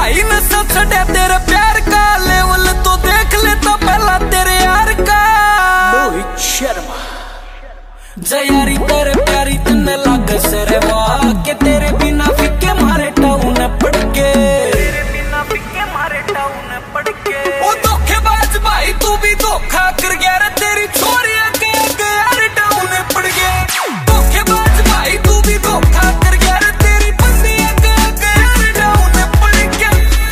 भाई नशा छड़े तेरे प्यार का, लेवल तो देख लेता पहला तेरे यार का। रोहित शर्मा जयारी तेरे प्यारी तन्ने लागे सरे वाह के तेरे बिना फिक्के मारे टाउन पड़ के, तेरे बिना फिक्के मारे टाउन पड़ के। ओ धोखेबाज भाई तू भी धोखा कर गया रे, तेरी छोरियां के यार टाउन पड़ गया। धोखेबाज भाई तू भी धोखा कर गया रे, तेरी बंदियां के यार टाउन पड़ गया।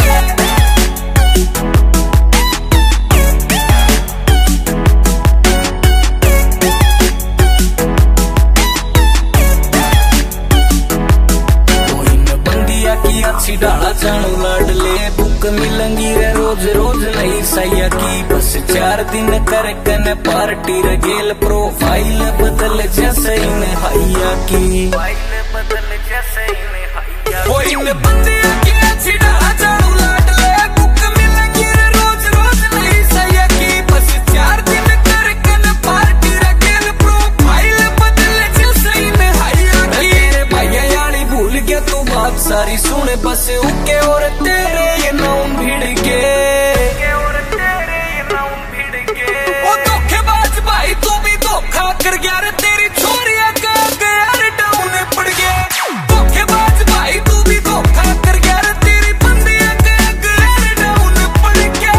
अच्छी डाला चाणू लाडले बुक मिलेंगी रे रोज रोज नई सैया की, बस 4 दिन कर कने पार्टी रे गेल प्रोफाइल बदल जैसे इन हैया की, बदल जैसे इन हैया। वो इन बंदियों की अच्छी डाला चाणू लाडले बुक मिलेंगी रे रोज रोज नई सैया की, बस 4 दिन कर कने पार्टी रे गेल प्रोफाइल बदल जैसे इन हैया की। तेरे भैया यानी भूल गया तू बात सारी सुने, बस उके और तेरे ये नाम भिड़ के, और तेरे ये नाम भिड़ के। ओ धोखेबाज भाई तू भी धोखा कर गया रे, तेरी छोरियां का यार डाउन पड़ गया। धोखेबाज भाई तू भी धोखा कर गया रे, तेरी बंदियां का यार डाउन पड़ गया।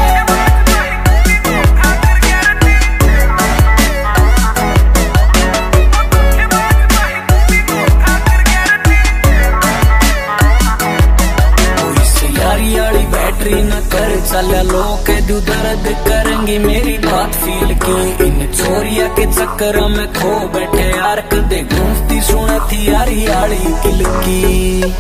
बैटरी न कर चला लोग दू दर्द करेंगी मेरी बात फील की, इन छोरिया के चक्कर में खो बैठे यार कदे घूमती सुनती यारी आड़ी किल की।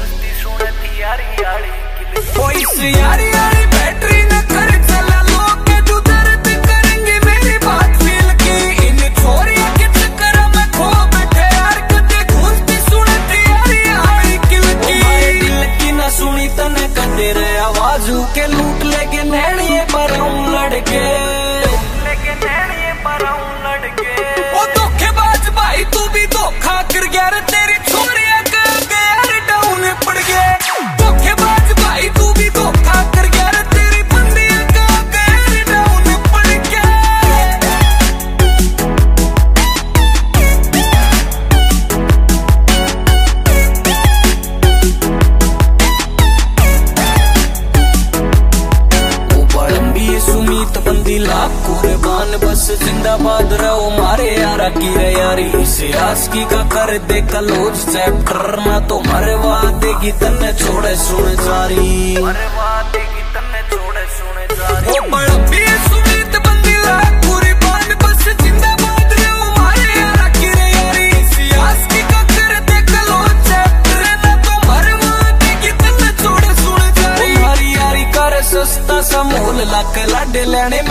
यारी आड़ी बैटरी न कर चला लोग दू दर्द करेंगे मेरी बात फील की, इन छोरिया के चक्कर में खो बैठे यार कदे घूमती सुनती यारी आड़ी किल की। दिल की न सुनी तने कदे रे आवाजू के लूट लेके नैनिए पर लड़के, लेके नैनिए पर लड़के। ओ धोखेबाज भाई तू भी धोखा कर गया रे, तेरी छोरियां का यार डाउन पड़ गया। धोखेबाज भाई तू भी धोखा कर गया रे, तेरी बंदियां का यार डाउन पड़ गया। सुमीत बंदी लाख कुर्बान, बस जिंदाबाद रहो मारे यारा की रे यारी। इसे आस्की का कर दे क्लोज चैप्टर, ना तो मरवा देगी तन्ने छोड़े सुन जारी, मरवा देगी तन्ने छोड़े सुन जारी। ओ बड़बी सुमीत बंदी लाख कुर्बान, बस जिंदाबाद रहो मारे यारा की रे यारी। इसे आस्की का कर दे क्लोज चैप्टर, ना तो मरवा देगी तन्ने छोड़े सुन जारी। हमारी यारी कर सस्ता सा मोल लाख लाडे लेने